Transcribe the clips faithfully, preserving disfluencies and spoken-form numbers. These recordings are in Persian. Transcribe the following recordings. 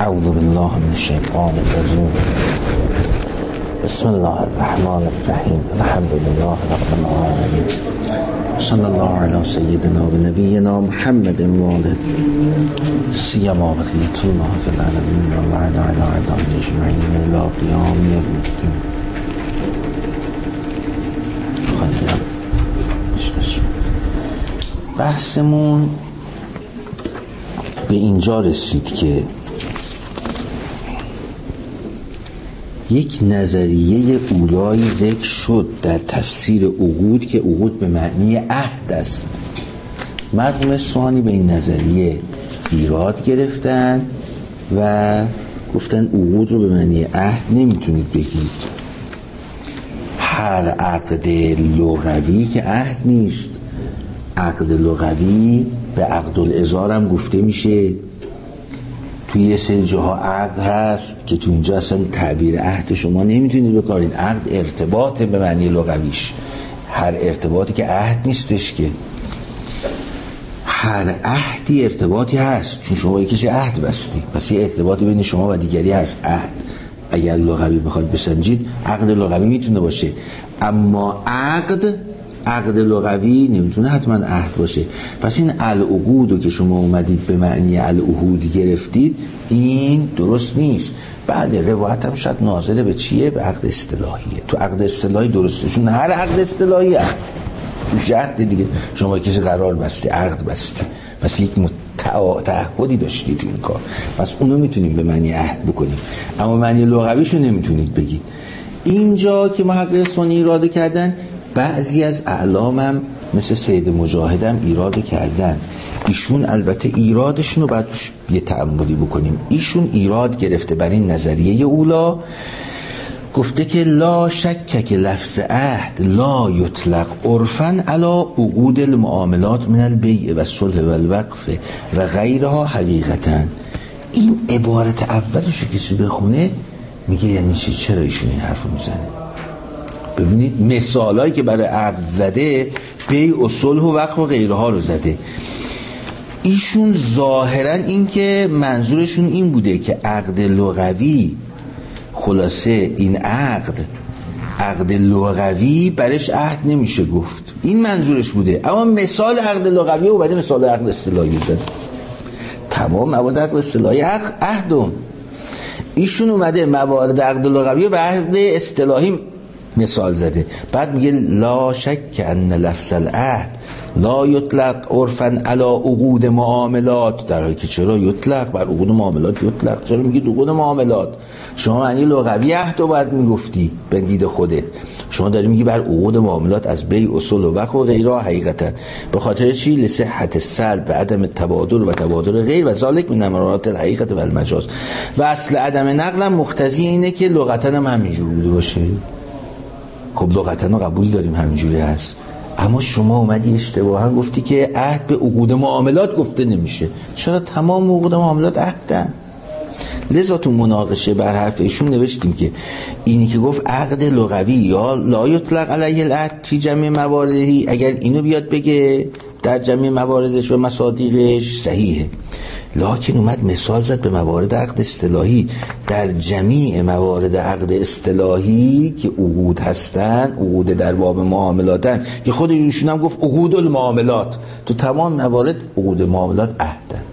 اعوذ بالله من الشیطان الرجیم. بسم الله الرحمن الرحیم. الحمد لله رب العالمین. صلی الله علی سیدنا و نبینا محمد وآله سیما بقیة الله فی العالمین و علی اعداء اجمعین الی قیام یوم الدین. بحثمون به اینجا رسید که یک نظریه اولایی ذکر شد در تفسیر عقود که عقود به معنی عهد است. مرحوم اصفهانی به این نظریه ایراد گرفتن و گفتن عقود رو به معنی عهد نمیتونید بگید. هر عقد لغوی که عهد نیست. عقد لغوی به عقد الازار هم گفته میشه. توی یه سری جاها عقد هست که تو اینجا اصلا تعبیر عهد شما نمیتونید بکارید. عقد ارتباط به معنی لغویش، هر ارتباطی که عهد نیستش که. هر عهدی ارتباطی هست، چون شما یکی عهد بستی، پس یه ارتباطی بین شما و دیگری هست. عهد اگر لغوی بخواد بسنجید عقد لغوی میتونه باشه، اما عقد عقد لغوی نمیتونه حتما عهد باشه. پس این العقودو که شما اومدید به معنی العهود گرفتید، این درست نیست. بله روایت هم شاید ناظره به چیه؟ به عقد اصطلاحیه. تو عقد اصطلاحی درسته، چون هر عقد اصطلاحی عقد توش عقد دیگه. شما کسی قرار بستی، عقد بستی، پس یک تعهدی داشتید تو این کار، پس اونو میتونیم به معنی عهد بکنیم، اما معنی لغویشو نمیتونید بگید. اینجا که محقق اصفهانی ایراد کردن، بعضی از اعلامم مثل سید مجاهدم ایراد کردن. ایشون البته ایرادشون رو باید یه تأملی بکنیم. ایشون ایراد گرفته بر این نظریه اولا، گفته که لا شک که لفظ عهد لا یطلق عرفاً علی عقود المعاملات من البیع و الصلح و الوقف و غیرها حقیقتاً. این عبارت اولش رو کسی بخونه میگه یعنی چی؟ چرا ایشون این حرف رو میزنه؟ ببینید مثالایی که برای عقد زده، بیع و صلح و وقف و غیرها رو زده. ایشون ظاهرا این که منظورشون این بوده که عقد لغوی، خلاصه این عقد عقد لغوی برش عهد نمیشه گفت، این منظورش بوده. اما مثال عقد لغوی و بعد مثال عقد اصطلاحی زده. تمام موارد عقد اصطلاحی عهدون. ایشون اومده موارد عقد لغوی به عقد اصطلاحی مثال زده. بعد میگه لا شک ان لفظ العهد لا یطلق عرفاً علی عقود معاملات، در حالی که چرا یطلق بر عقود معاملات یطلق؟ چرا میگی عقود معاملات؟ شما معنی لغوی عهد رو باید میگفتی به دید خودت. شما داری میگی بر عقود معاملات از بیع و صلح و وقف و غیرها حقیقتا. به خاطر چی؟ لصحت السلب به عدم تبادل و تبادل غیر و ذالک من امارات الحقیقت و المجاز. و اصل عدم نقل هم مقتضی اینه که لغتا هم همینجور بوده باشه. خب لغتا قبول داریم همینجوری هست، اما شما اومدی اشتباها گفتی که عهد به عقود معاملات گفته نمیشه. چرا؟ تمام عقود معاملات عهدن. لذا تو مناقشه بر حرف ایشون نوشتیم که اینی که گفت عقد لغوی یا لا یطلق علیه العهد فی جمع مواردی، اگر اینو بیاد بگه در جمع مواردش و مصادیقش صحیحه، لکن اومد مثال زد به موارد عقد اصطلاحی. در جمیع موارد عقد اصطلاحی که عقود هستن، عقود در باب معاملاتن، که خود ایشون هم گفت عقود المعاملات، تو تمام موارد عقود معاملات عهدن.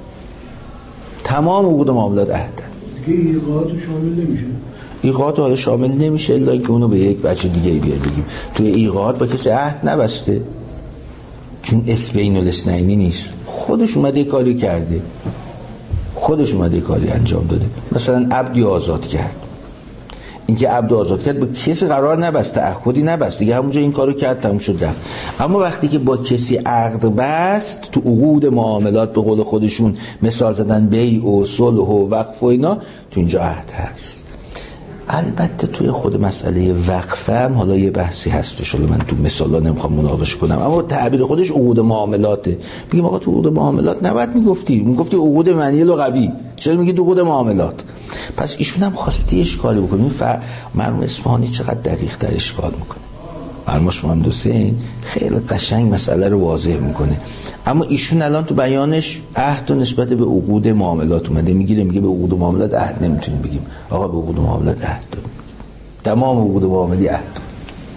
تمام عقود معاملات عهدن. دیگه ایقاعات شامل نمیشه. ایقاعات حالا شامل نمیشه الا اینکه اونو به یک بچه دیگه بیاد بگیم. توی ایقاعات با کسی عهد نبسته، چون اسم بین الاثنینی نیست. خودش اومده کاری کرده، خودش اومده کاری انجام داده. مثلا عبدی آزاد کرد، اینکه عبد آزاد کرد با کسی قرار نبست، تعهدی نبست دیگه، همونجا این کارو کرد تموم شد رفت. اما وقتی که با کسی عقد بست، تو عقود معاملات به قول خودشون مثال زدن بیع و صلح و وقف و اینا، تو اینجا عهد هست. البته توی خود مسئله وقف هم حالا یه بحثی هستش، حالا من تو مثالا نمیخوام مناقشه کنم، اما تعبیر خودش عقود معاملاته. میگم آقا تو عقود معاملات نباید میگفتی، میگفتی عقود معنی لغوی، چرا میگی تو عقود معاملات؟ پس ایشون هم خواستی اشکالی بکنه. مرحوم اصفهانی چقدر دقیق تر اشکال میکنه. فرماش محمد حسین خیلی قشنگ مسئله رو واضح میکنه. اما ایشون الان تو بیانش عهد و نسبت به عقود معاملات اومده میگیره، میگه به عقود معاملات عهد نمیتونیم بگیم. آقا به عقود معاملات عهد داریم، تمام عقود معاملی عهد داریم.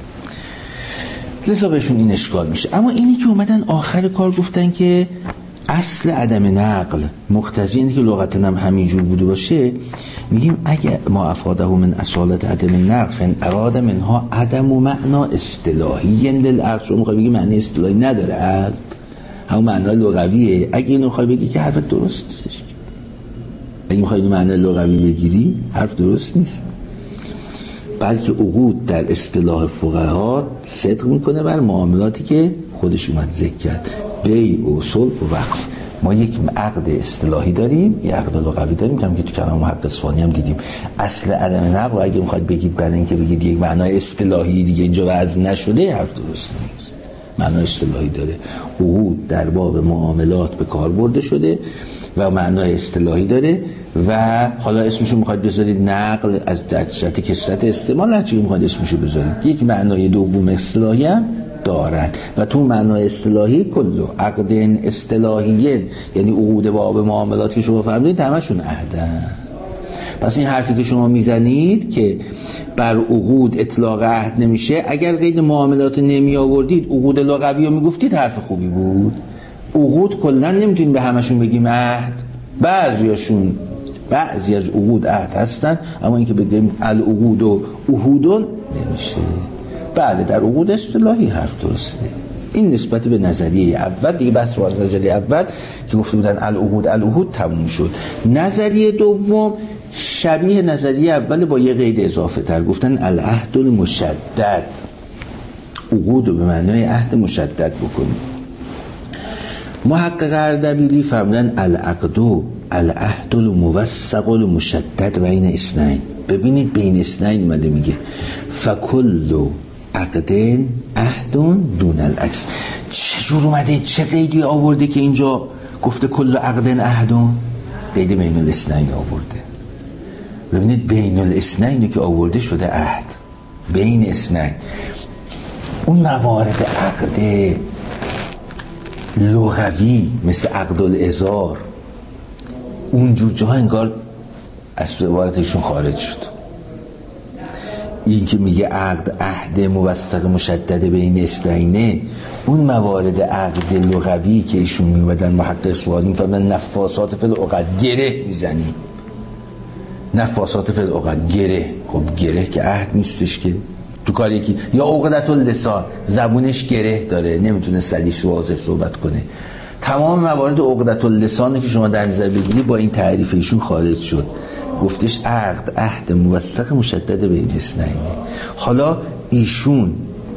لذا بهشون این اشکال میشه. اما اینی که اومدن آخر کار گفتن که اصل عدم نقل مقتضی اینه که لغتن هم همینجور بوده باشه، میگیم اگه ما افاده من اصالت عدم نقل فن اراد منها عدم و معنا اصطلاحی للعقل. شما میخوای بگی معنی اصطلاحی نداره عقل، همون معنا لغویه. اگه اینو میخوای بگی که حرف درست نیستش. اگه میخوای اینو معنی لغوی بگیری حرف درست نیست. بلکه عقود در اصطلاح فقها صدق میکنه بر معاملاتی که خودش اومد ذکر کرد، بیع و صلح و وقف. ما یک عقد اصطلاحی داریم، یک عقد لغوی داریم که هم که تو کلام محقق اصفهانی هم دیدیم. اصل عدم نقل اگه میخواید بگید برای اینکه بگید یک معنای اصطلاحی دیگه اینجا وضع نشده، حرف درست نیست. معنای اصطلاحی داره. عقود در باب معاملات به کار برده شده و معنای اصطلاحی داره و حالا اسمشو میخواید بذارید نقل از جهت کثرت استعمال، هر چی میخواید اسمشو بذارید، یک معنای دوم اصطلاحی هم دارن و تو معنای اصطلاحی کلو عقد اصطلاحی، یعنی عقود باب معاملات که شما فهمیدید همشون عهدن. پس این حرفی که شما میزنید که بر عقود اطلاق عهد نمیشه، اگر قید معاملات نمی آوردید عقود لغوی رو میگفتید حرف خوبی بود. عقود کلا نمیتونید به همشون بگیم عهد، بعضیاشون بعضی از عقود عهد هستن، اما اینکه بگیم العقود و عهودون نمیشه. بله در عقود اصطلاحی حرف درسته. این نسبت به نظریه اول دیگه، بحث رو از نظریه اول که گفته بودن العقود العهود تموم شد. نظریه دوم شبیه نظریه اول با یه قید اضافه تر، گفتن العهد المشدد، عقود رو به معنای عهد مشدد بکنیم. محقق اردبیلی فرمودن العقد العهد الموثق المشدد بین اثنین. ببینید بین اثنین اومده میگه فکل عقدن عهد دون العکس. چجور اومده، چه قیدی آورده که اینجا گفته کل عقدن عهد؟ قید بین الاثنین آورده. ببینید بین الاثنین که آورده شده عهد، بین اثنین. اون موارد عقد لغوی مثل عقد الازار اونجور جاها انگار از عبارتشون خارج شد. این که میگه عقد عهد موثق مشدد بین اثنین، اون موارد عقد لغوی که ایشون میومدن محقق اصفهانی میفهمن نفاسات فی العقد، گره میزنی، نفاسات فی العقد، گره. خب گره که عهد نیستش که تو کاری که یا عقدت اللسان، زبونش گره داره، نمیتونه سلیس واضح صحبت کنه. تمام موارد عقدت اللسان که شما در نظر بگیری با این تعریف ایشون خارج شد. گفتش عقد عهد موثق مشدد بین اثنین. حالا ایشون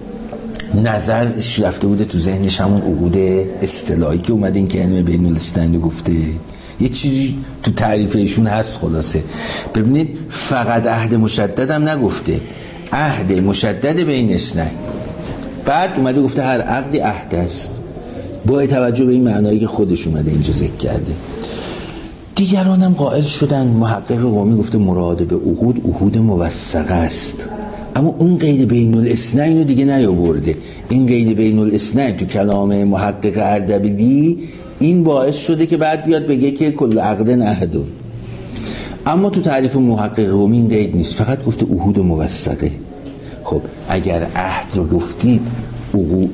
نظرش رفته بوده تو ذهنش همون عقود اصطلاحی که اومده این کلمه بین الاثنین گفته، یه چیزی تو تعریف ایشون هست. خلاصه ببینید فقط عهد مشدد هم نگفته، عهد مشدد بین اثنین. بعد اومده گفته هر عقدی عهد است با توجه به این معنایی که خودش اومده اینجا ذکر کرده. دیگران هم قائل شدن، محقق قومی گفته مراد به عقود عهود موثقه است، اما اون قید بین الاثنین رو دیگه نیاورده. این قید بین الاثنین تو کلام محقق اردبیلی این باعث شده که بعد بیاد بگه که کل عقدن عهد. اما تو تعریف محقق قومی این قید نیست، فقط گفته عهود موثقه. خب اگر عهد رو گفتید عقود،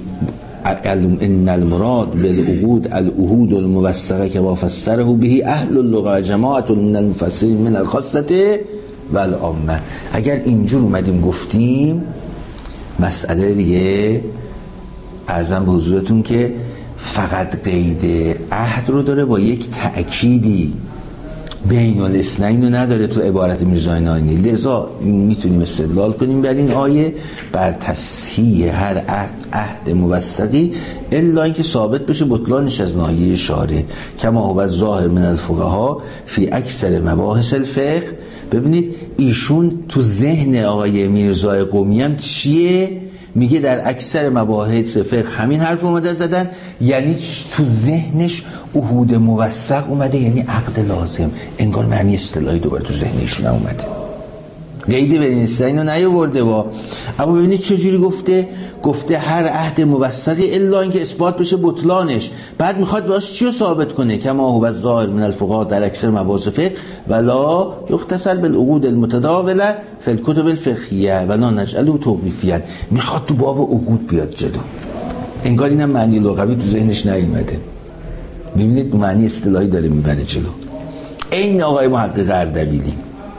ان المراد بالعقود العهود الموثقه كما فسره به اهل اللغه جماعه من المفسرین من الخاصه والعامه. اگر اینجور اومدیم گفتیم مسئله دیگه عرضم به حضورتون که فقط قید عهد رو داره با یک تأکیدی، بین الاثنین رو نداره تو عبارت میرزا نائینی. لذا میتونیم استدلال کنیم بر این آیه بر تصحیح هر عهد عهد موثقی، الا اینکه ثابت بشه بطلانش از ناحیه شارع، کما هو ظاهر من الفقها فی اکثر مباحث الفقه. ببینید ایشون تو ذهن آقای میرزا قمی هم چیه؟ میگه در اکثر مباحث فقه همین حرف اومده زدن، یعنی تو ذهنش عهود موثق اومده، یعنی عقد لازم. انگار معنی اصطلاحی دوباره تو ذهنشون اومده. قید بین اثنین رو نیاورده با. اما ببینید چجوری گفته، گفته هر عهد موثقی الا اینکه اثبات بشه بطلانش. بعد میخواد باش چی رو ثابت کنه؟ کما هو الظاهر من الفقهاء در اکثر مباحث فقه ولا یختصر بالعقود المتداوله فی الکتب الفقهیه ولا نجعله توقیفیا. میخواد تو باب عقود بیاد جلو، انگار اینم معنی لغوی تو ذهنش نیومده. ببینید معنی اصطلاحی داره میبره جلو. این آقای محقق اردبیلی،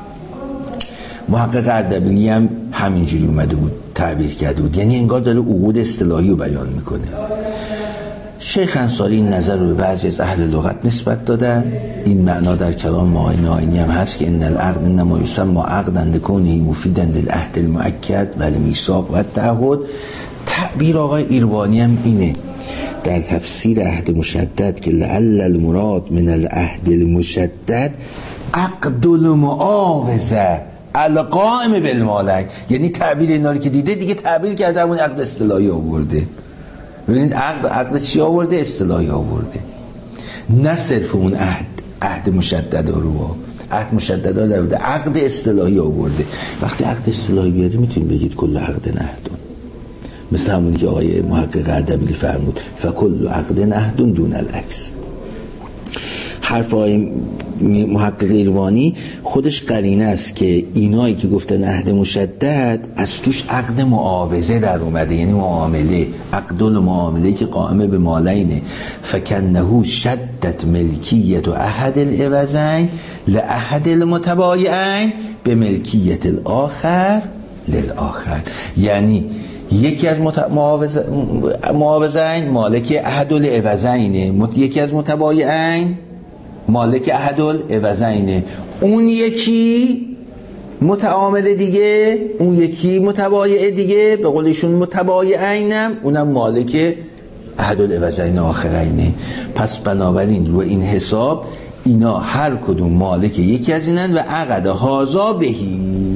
محقق اردبیلی هم همینجوری اومده بود تعبیر کرده بود، یعنی انگار داره عقود اصطلاحی رو بیان میکنه. شیخ انصاری این نظر رو به بعضی از اهل لغت نسبت دادن. این معنا در کلام معین آینی هم هست که ان العقد انما یسمى عقدا لکونه مفیدا للعهد المؤکد و المیثاق و التعهد. تعبیر آقای ایربانی هم اینه در تفسیر عهد مشدد که لعل المراد من العهد المشدد عقد المعاوضه القائم بالمالک. یعنی تعبیر اینا رو که دیده دیگه تعبیر کرده همون عقد اصطلاحی آورده. ببینید عقد عقد چی آورده؟ اصطلاحی آورده، نه صرف اون عهد عهد مشدد رو. عهد مشدد رو نبوده، عقد اصطلاحی آورده. وقتی عقد اصطلاحی بیاری میتونید بگید کل عقد نهدون، مثل همونی که آقای محقق اردبیلی فرمود فکل عقد نهدون دون العکس. حرف آقای محقق ایروانی خودش قرینه است که اینایی که گفتن عهد مشدد از توش عقد معاوضه در اومده، یعنی معامله، عقد المعامله که قائمه به مالینه. فکنه شدت ملکیت و احد العوضین لأحد المتبایعین به ملکیت الاخر للآخر. یعنی یکی از معاوضین مالک احد العوضینه، یکی از متبایعین مالک احد العوضینه، اون یکی متعامل دیگه، اون یکی متبایع دیگه، به قولشون متبایعینم اونم مالک احد العوضین آخرینه. پس بنابراین رو این حساب اینا هر کدوم مالک یکی از اینن و عقد هازا بهی،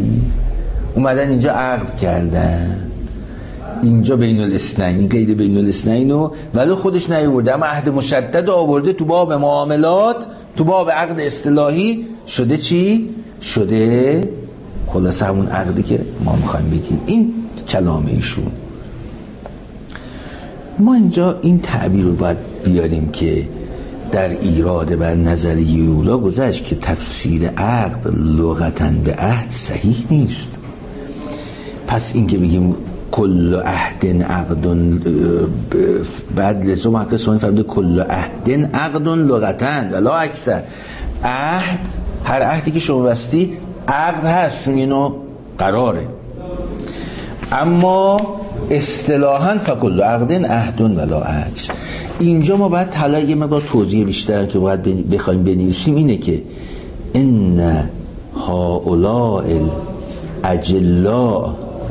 اومدن اینجا عقد کردن، اینجا بین الاثنین، قید بین الاثنین رو ولی خودش نیاورده، اما عهد مشدد آورده تو باب معاملات، تو باب عقد اصطلاحی شده چی؟ شده خلاصه همون عقدی که ما میخوایم بگیم. این کلام ایشون. ما اینجا این تعبیر رو باید بیاریم که در ایراد بر نظریه اولا گذشت که تفسیر عقد لغتاً به عهد صحیح نیست. پس این که بگیم کل عهد عقد، بعد لزوم حق اسمانی فرموده کل عهد عقد لغتاً ولا اکثر. عهد، هر عهدی که شما بستی عقد هست، چون اینو قراره، اما اصطلاحاً فکل عقد عهد ولا اکثر. اینجا ما باید حالا یه مقدار توضیح بیشتر که باید بخوایم بنویسیم اینه که ان هؤلاء الاجلاء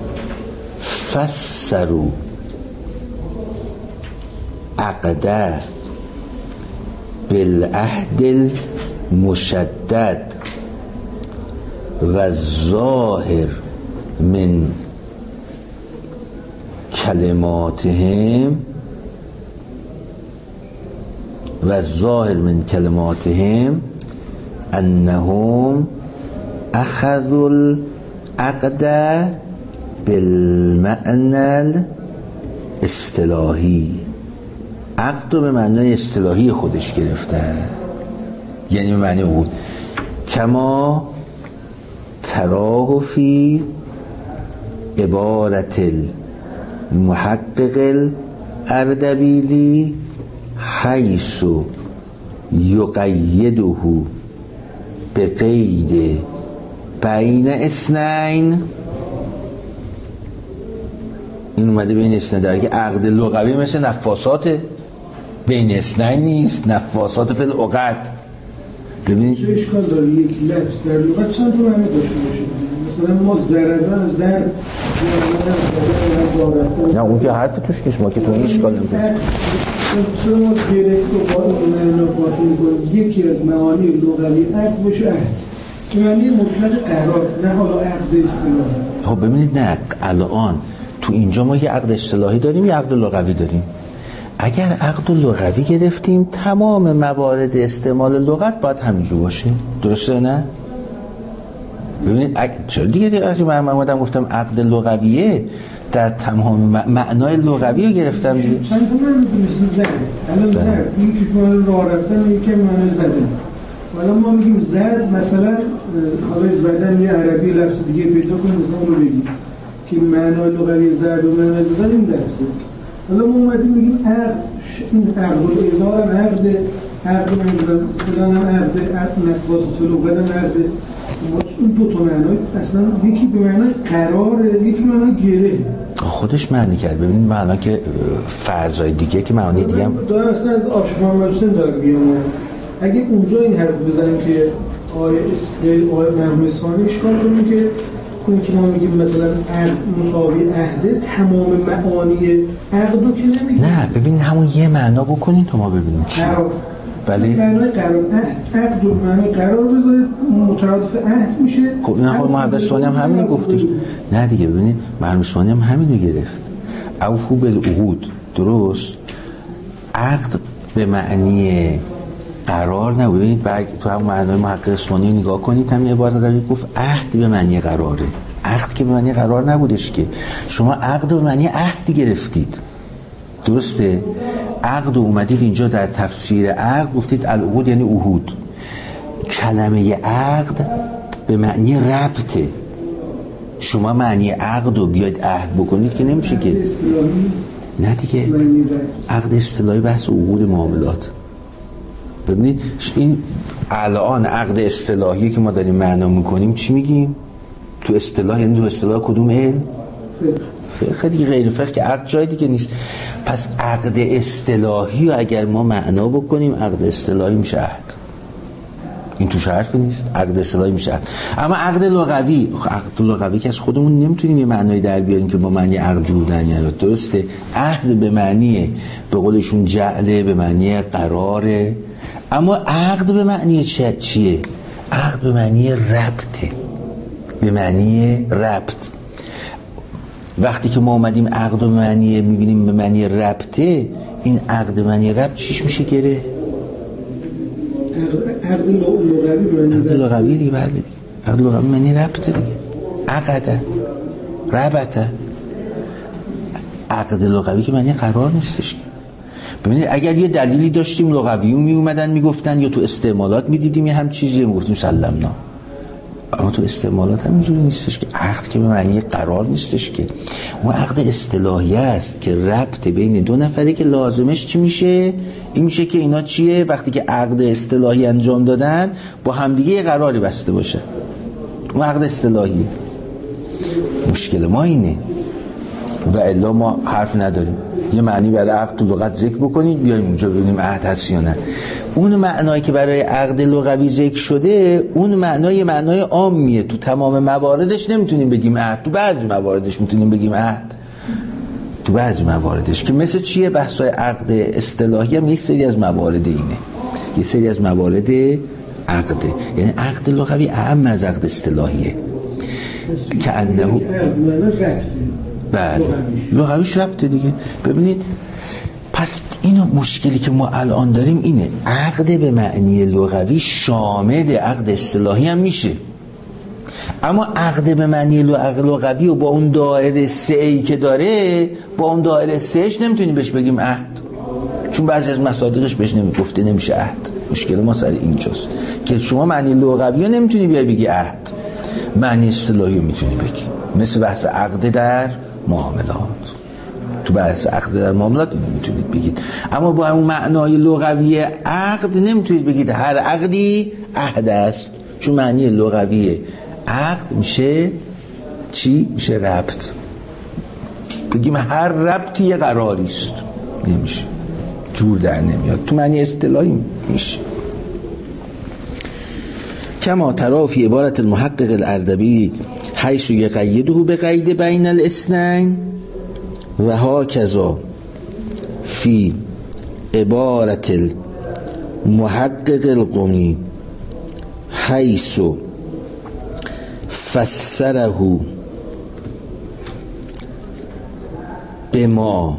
فسروا عقده بالعهد المشدد و الظاهر من کلماتهم و الظاهر من کلماتهم انهم اخذوا العقد بالمعنى اصطلاحی. عقد رو به معنای اصطلاحی خودش گرفته، یعنی به معنی عقود. کما تراه فی عبارت المحقق الاردبیلی حیث یقیده به قید بین اثنین. این اومده بین اثنین، در که عقد لغوی مثل نفاسات بین اثنین نیست، نفاسات فی العقد. ببینید چه اشکال داره یک لفظ در لغت چند تا معنی داشته باشه؟ مثلا ما ضربه ضرب نه اون که حرف توش نیست، ما که تو این اشکال نمی‌کنیم. چرا ما گرفت و قاطع می‌کنیم یکی از معانی لغوی عقد باشه عهد، معنی مطلق قرار، نه حالا عقد اصطلاحی. خب ببینید نه الان تو اینجا ما یه عقد اصطلاحی داریم، یه عقد لغوی داریم. اگر عقد لغوی گرفتیم تمام موارد استعمال لغت باید همینجور باشه، درسته نه؟ ببینید چرا دیگه دیگه من اومدم گفتم عقد لغویه در تمام معنای لغوی رو گرفتم دیگه. چند تا معنی مثل زد، الان زد این که معنی راه رفتن این که معنی زدن. حالا ما میگیم زد مثلا حالا زدن یه عربی لفظ دیگه پیدا کنیم مثلا اون رو بگیم که معنای لغوی زد و معنی زدن این لفظه. حالا ما اومدیم میگیم عقد، این عقد و اظهار عقد، عقد منظورم فلان عقد، عقد نفاس طلوع بدن عقد. این دو تا معنای اصلا یکی به معنای قراره، یکی به معنای گره. خودش معنی کرد. ببینید معنا که فرضای دیگه که معانی دیگه هم داره اصلا از آشف محمد حسین داره میاد. اگه اونجا این حرف بزنیم که آیه اسم آیه مرحوم اصفهانی اشکال کنیم که اون که ما میگیم مثلا عقد مساوی عهده، تمام معانی عقدو که نمیگیم. نه ببین همون یه معنا بکنین تو ما ببینیم چی. ولی معنای قرار عقد و معنای قرار بذارید مترادف عهد میشه. خب نه خب محمد اصفهانی هم همین گفتش. نه دیگه ببینید مرحوم اصفهانی هم همین رو گرفت. اوفو بالعقود، درست؟ عقد به معنی قرار نه. ببینید برگ تو هم معنای محقق اصفهانی نگاه کنید، هم یه بار قبل گفت عهد به معنی قراره. عهد که به معنی قرار نبودش که. شما عقد به معنی عهد گرفتید، درسته؟ عقد اومدید اینجا در تفسیر عقد گفتید العقود یعنی عهود. کلمه عقد به معنی ربطه. شما معنی عقد رو بیاید عهد بکنید که نمیشه که. نه دیگه عقد اصطلاحی بحث عقود معاملات. ببینید این الان عقد اصطلاحی که ما داریم معنا میکنیم چی میگیم؟ تو اصطلاح یعنی تو اصطلاح کدوم علم؟ خیلی غیر فقه که عقد جای دیگه نیست. پس عقد اصطلاحی رو اگر ما معنا بکنیم عقد اصطلاحی میشه عهد. این توش حرفی نیست. عقد اصطلاحی میشه عهد. اما عقد لغوی، عقد لغوی که از خودمون نمیتونیم یه معنای در بیاریم که با معنی عقد جور در نیاد، درسته؟ عهد به معنی به قولشون جعله، به معنی قراره. اما عقد به معنی چه چیه؟ عقد به معنی ربطه، به معنی ربط. وقتی که ما اومدیم عقد و معنی میبینیم به معنی ربطه، این عقد معنی ربط چیش میشه گره؟ عقد لغوی عقد لغوی دیگه. بعد عقد لغوی معنی ربطه دیگه. عقده، ربطه. عقد لغوی که معنی قرار نیستش. ببینید اگر یه دلیلی داشتیم لغویون می اومدن میگفتن یا تو استعمالات میدیدیم یه هم چیزی میگفتیم سلمنا، اما تو استعمالات هم اینجوری نیستش که. عقد که به معنی قرار نیستش که. اون عقد اصطلاحی است که ربط بین دو نفره که لازمش چی میشه؟ این میشه که اینا چیه؟ وقتی که عقد اصطلاحی انجام دادن با همدیگه یه قراری بسته باشه. اون عقد اصطلاحی. مشکل ما اینه و الا ما حرف نداریم. یه معنی برای عقد تو لغت ذکر بکنید بیایم اونجا ببینیم عهد هست یا نه. اون معنایی که برای عقد لغوی ذکر شده اون معنای معنای عامیه. تو تمام مواردش نمیتونیم بگیم عهد، تو بعضی مواردش میتونیم بگیم عهد، تو بعضی مواردش که مثل چیه؟ بحثای عقد اصطلاحی هم یک سری از موارد اینه، یک سری از موارد عقده. یعنی عقد لغوی اهم از عقد اصطلاحیه که انه بعد لغویش ربطه دیگه. ببینید پس اینو مشکلی که ما الان داریم اینه، عقد به معنی لغوی شامل عقد اصطلاحی هم میشه، اما عقد به معنی لغوی و با اون دایره سه ای که داره، با اون دایره سهش نمیتونیم بهش بگیم عهد، چون بعضی از مصادیقش بهش نمیگفته نمیشه عهد. مشکل ما سر اینجاست که شما معنی لغوی رو نمیتونی بیای بگی عهد، معنی اصطلاحی رو میتونی بگی. مثل بحث عقد در معاملات، تو بحث عقد در معاملات اینو میتونید بگید، اما با اون معنای لغوی عقد نمیتونید بگید هر عقدی عهد است، چون معنی لغوی عقد میشه چی؟ میشه ربط. بگیم هر ربطی یه قراری است، نمیشه، جور در نمیاد. تو معنی اصطلاحی میشه. کما ترا فی عبارت المحقق الاردبیلی حیث یقیده به قید بین الاثنین و هاکذا فی عبارت المحقق القمی حیث فسره بما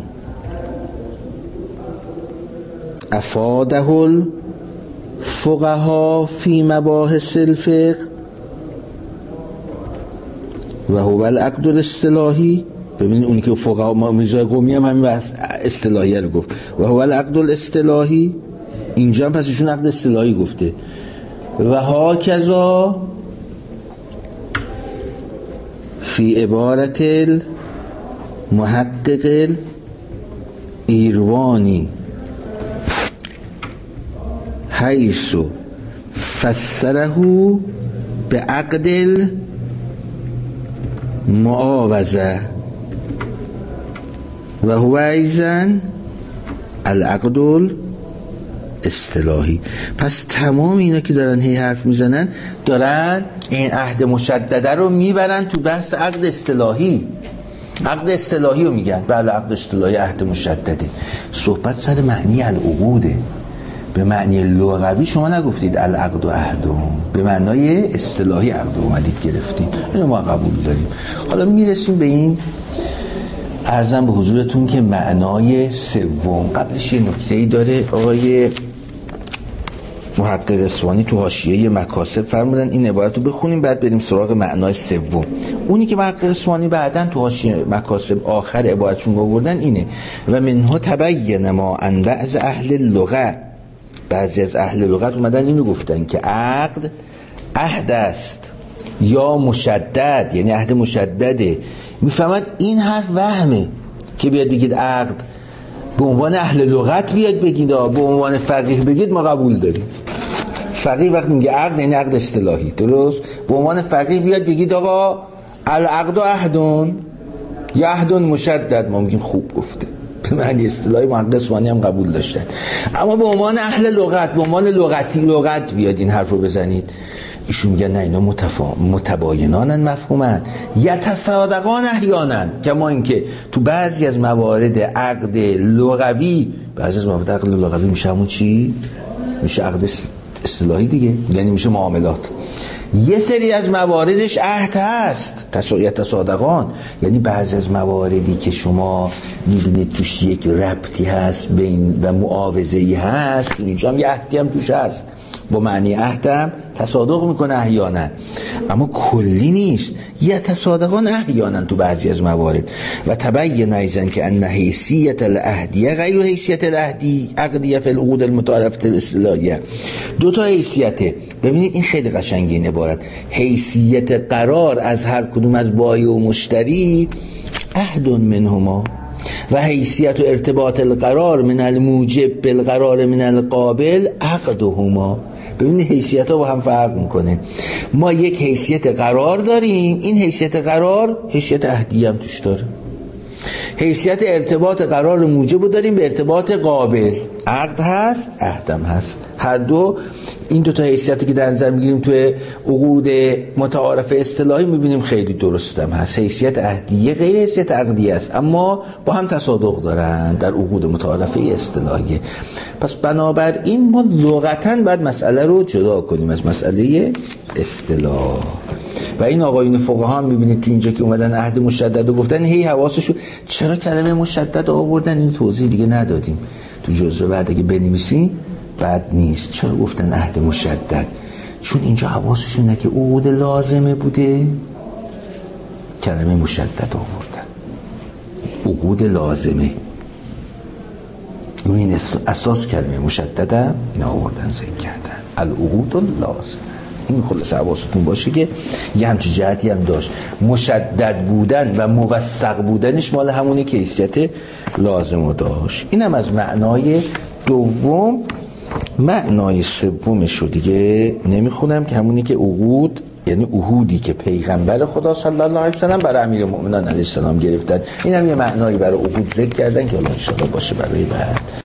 افاده الفقهاء فی مباحث الفقه و هو العقد الاصطلاحی. ببینید اونی که فقها ما میرزا قمی هم همین بحث اصطلاحی رو گفت و هو العقد الاصطلاحی، اینجا هم پس ایشون عقد اصطلاحی گفته. و هاکذا فی عبارت المحقق ایروانی حیث فسره به عقد المعاوضه و هو ایضا العقد الاصطلاحی. پس تمام اینا که دارن هی حرف میزنن دارن این عهد مشدده رو میبرن تو بحث عقد اصطلاحی. عقد اصطلاحی رو میگن بله عقد اصطلاحی عهد مشدده. صحبت سر معنی العقوده. به معنی لغوی شما نگفتید العقد و عهدون، به معنای اصطلاحی عقد اومدید گرفتید. اینو ما قبول داریم. حالا میرسیم به این عرضم به حضورتون که معنای سوم. قبلش یه نکته‌ای داره آقای محقق اصفهانی تو حاشیه مکاسب فرمودن این عبارت رو بخونیم بعد بریم سراغ معنای سوم. اونی که محقق اصفهانی بعدن تو حاشیه مکاسب آخر عبارتشون آوردن اینه و منها تبین ما ان بعض اهل اللغه، بعضی از اهل لغت اومدن اینو گفتن که عقد عهد است یا مشدد، یعنی عهد مشدده. میفهمد این حرف وهمه که بیاد بگید عقد به عنوان اهل لغت بیاد بگید، به عنوان فقیه بگید ما قبول داریم. فقیه وقتی میگه عقد یعنی عقد اصطلاحی، درست؟ به عنوان فقیه بیاد بگید آقا العقد و عهدون یا عهدون مشدد، ما میگیم خوب گفته. به معنی اصطلاحی محقق اصفهانی هم قبول داشتن. اما به عنوان اهل لغت، به عنوان لغتی لغت بیاد این حرف رو بزنید، ایشون میگن نه اینا متفا... متباینانن مفهومن یتصادقان احیانن. کما اینکه تو بعضی از موارد عقد لغوی، بعضی از موارد عقد لغوی میشه همون چی؟ میشه عقد اصطلاحی دیگه، یعنی میشه معاملات. یه سری از مواردش عهد هست یتصادقان، یعنی بعضی از مواردی که شما میبینید توش یک ربطی هست بین و معاوضه‌ای هست، اینجا هم یه عهدی هم توش هست، با معنی عهدم تصادق میکنه احیانا، اما کلی نیست. یتصادقان احیانا تو بعضی از موارد. و تبین ایضا که ان حیثیت العهدیه غیر حیثیت العهدی عقدیه فی العقود المتعارفه الاصطلاحیه. دو تا حیثیته. ببینید این خیلی قشنگه این عبارت. حیثیت قرار از هر کدوم از بایع و مشتری عهد منهما و حیثیت و ارتباط القرار من الموجب بالقرار من القابل عقدهما. ببینید حیثیت ها با هم فرق میکنه. ما یک حیثیت قرار داریم، این حیثیت قرار حیثیت عهدی هم توش داره. حیثیت ارتباط قرار موجب داریم به ارتباط قابل، عقد هست عهدم هست. هر دو این دو تا حیثیتی که در نظر میگیریم توی عقود متعارفه اصطلاحی میبینیم خیلی درستم هست. حیثیت عهدیه غیر حیثیت عقدیه است، اما با هم تصادق دارن در عقود متعارفه اصطلاحی. پس بنابراین ما لغتاً باید مسئله رو جدا کنیم از مسئله اصطلاح. و این آقایون فقها هم میبینید تو اینجا که اومدن عهد مشدد رو گفتن، هی حواسشو چرا کلمه مشدد آوردن، این توضیح دیگه ندادیم تو جزء بعد اگه بنویسیم بعد نیست. چرا گفتن عهد مشدد؟ چون اینجا حواسشون نه که عقود لازمه بوده، کلمه مشدد آوردن. عقود لازمه این اساس کلمه مشدد هم این آوردن ذکر کردن العقود لازمه. این خلاص حواستون باشه که یه همچی جهتی هم داشت. مشدد بودن و موثق بودنش مال همونی که حیثیت لازم داشت. اینم از معنای دوم. معنای سومش رو دیگه نمیخونم که همونی که عقود، یعنی عهودی که پیغمبر خدا صلی الله علیه و سلم برای امیرالمؤمنین علیه السلام گرفتن. این هم یه معنایی برای عقود ذکر کردن که الله ان شاء الله باشه برای بعد.